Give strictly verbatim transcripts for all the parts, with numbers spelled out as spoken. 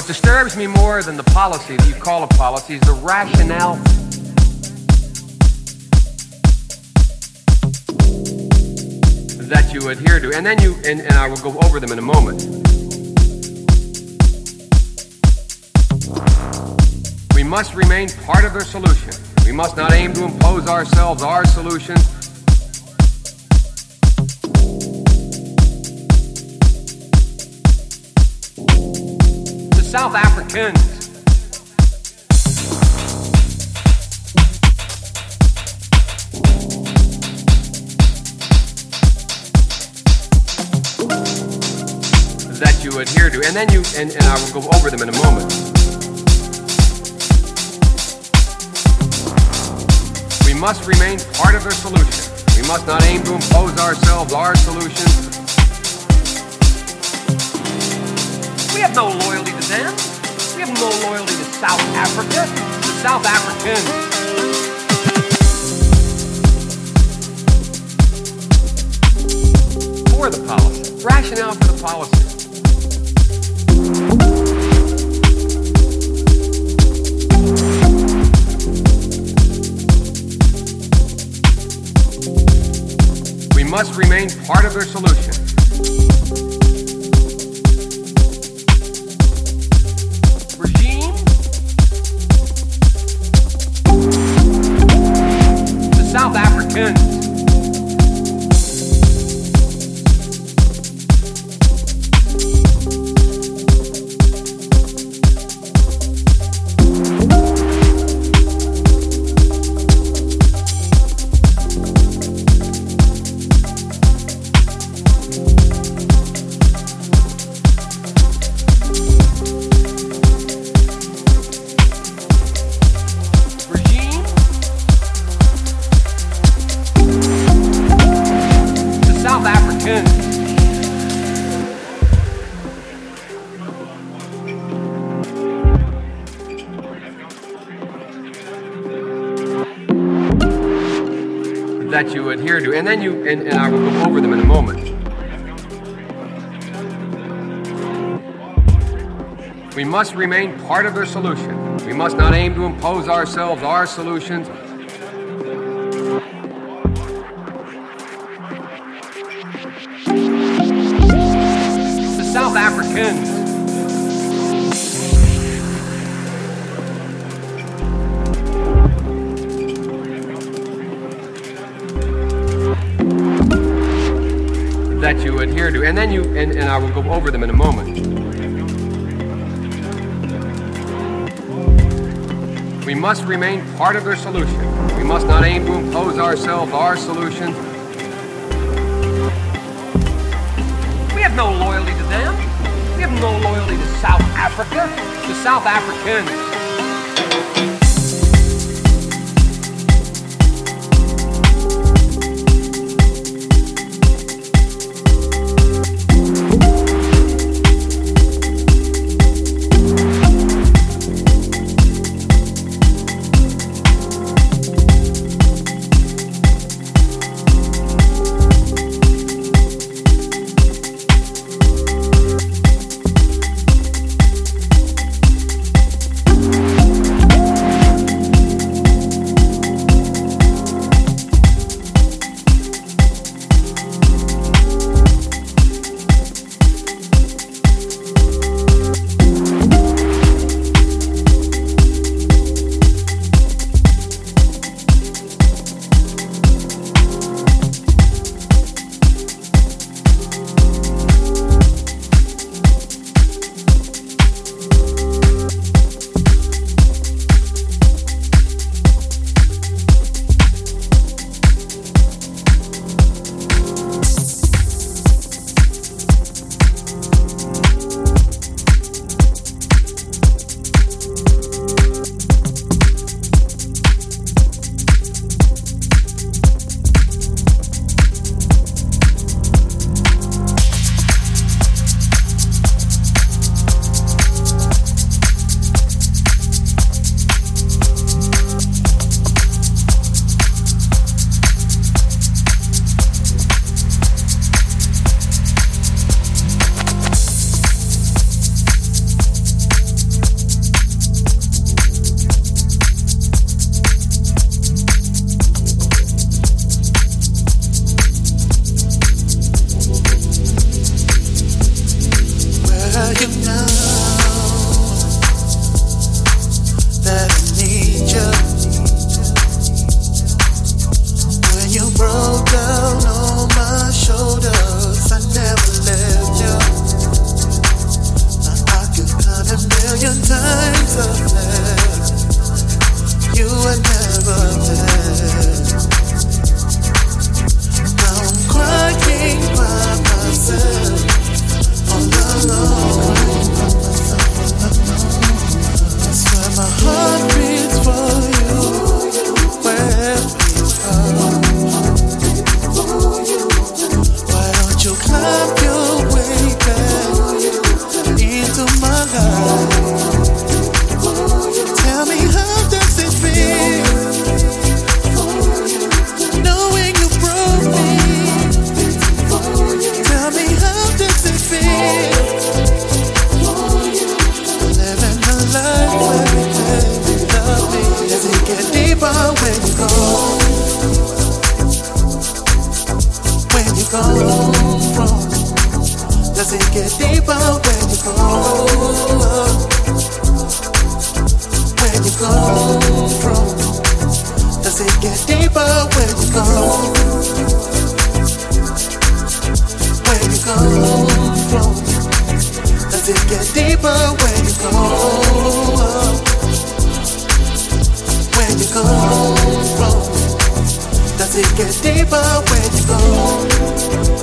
What disturbs me more than the policy that you call a policy is the rationale that you adhere to. And then you, and, and I will go over them in a moment. We must remain part of their solution. We must not aim to impose ourselves, our solutions. The South Africans that you adhere to, and then you, and, and I will go over them in a moment. We must remain part of their solution. We must not aim to impose ourselves, our solutions. We have no loyalty to them. We have no loyalty to South Africa, the South Africans. For the policy, rationale for the policy. We must remain part of their solution. Regime? The South Africans. That you adhere to, and then you, and, and I will go over them in a moment. We must remain part of their solution. We must not aim to impose ourselves, our solutions. The South Africans. That you adhere to, and then you, and, and I will go over them in a moment. We must remain part of their solution. We must not aim to impose ourselves, our solutions. We have no loyalty to them. We have no loyalty to South Africa, the South Africans. climb your way back into my life? Tell me, how does it feel knowing you broke me? Tell me, how does it feel living a life where we live, love me? Does it get deeper when you go? When you go wrong, does it get deeper when you go? When you go wrong, does it get deeper when you go? When you go wrong, does it get deeper when you go? When you go wrong, does it get deeper when you go?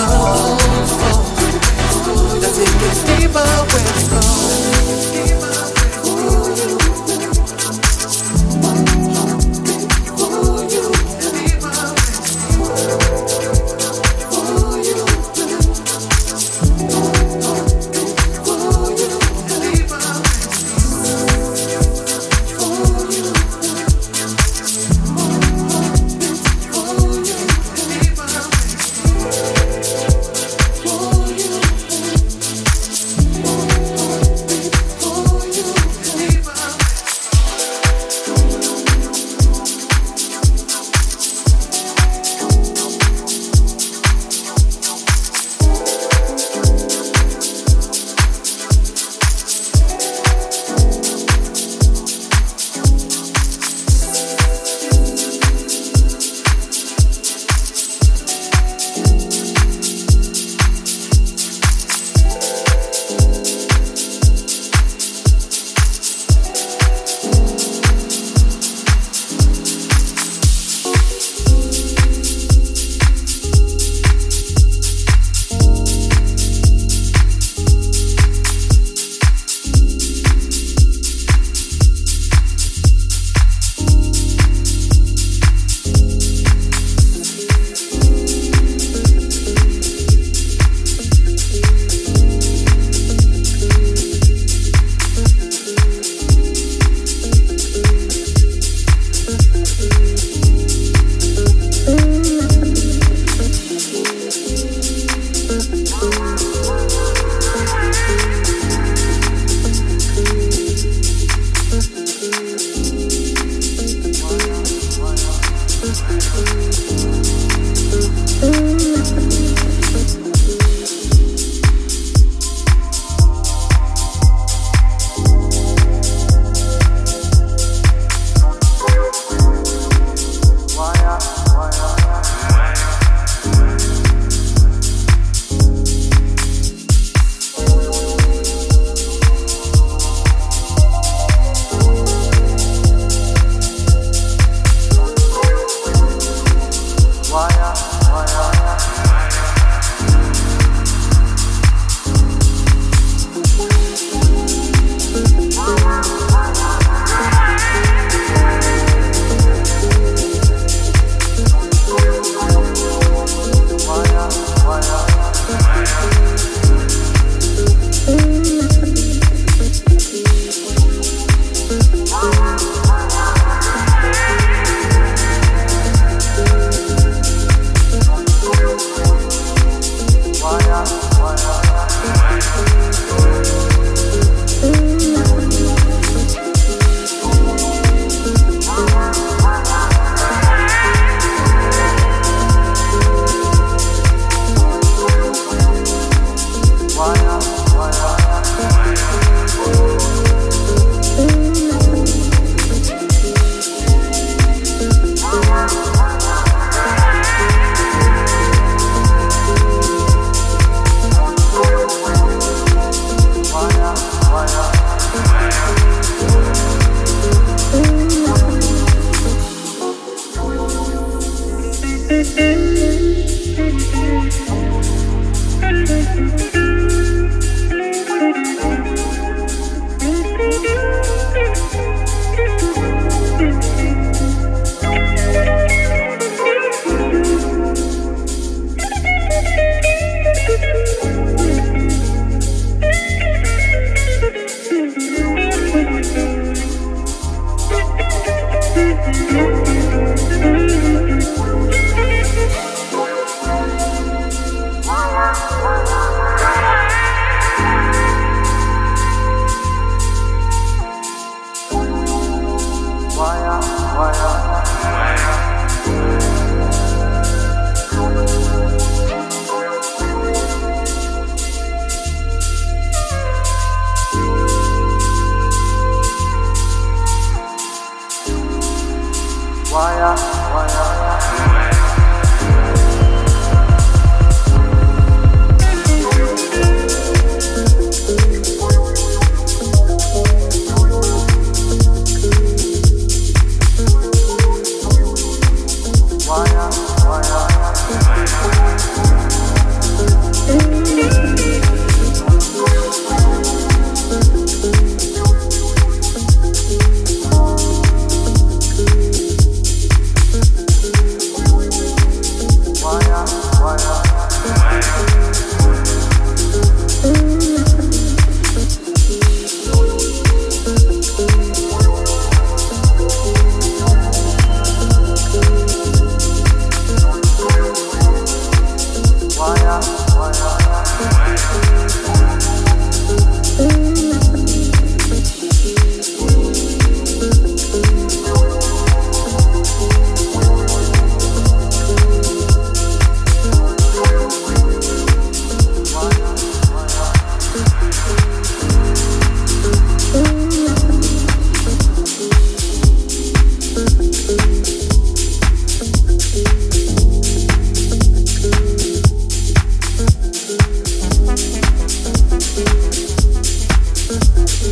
Does it get deeper when you go?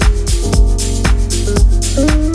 Thank